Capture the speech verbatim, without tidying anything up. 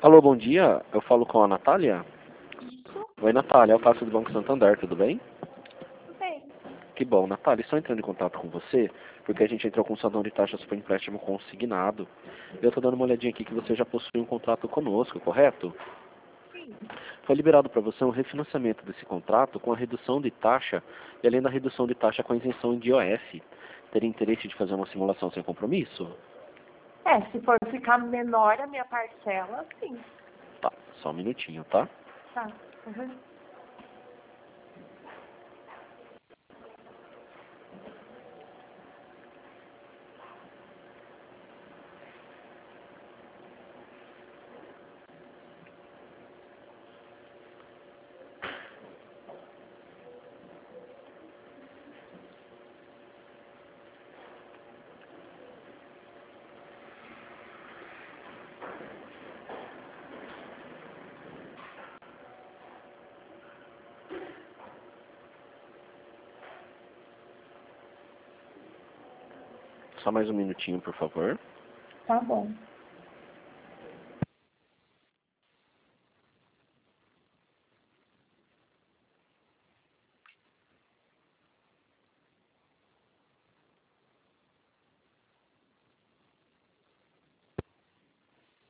Alô, bom dia. Eu falo com a Natália? Isso, Oi, Natália. Eu faço do Banco Santander, tudo bem? tudo bem. Que bom. Natália, estou entrando em contato com você porque a gente entrou com um saldo de taxas para empréstimo consignado. Eu estou dando uma olhadinha aqui que você já possui um contrato conosco, correto? Sim. Foi liberado para você um refinanciamento desse contrato com a redução de taxa e além da redução de taxa com a isenção de I O F. Teria interesse de fazer uma simulação sem compromisso? É, se for ficar menor a minha parcela, sim. Tá, só um minutinho, tá? Tá. Uhum. Só mais um minutinho, por favor. Tá bom.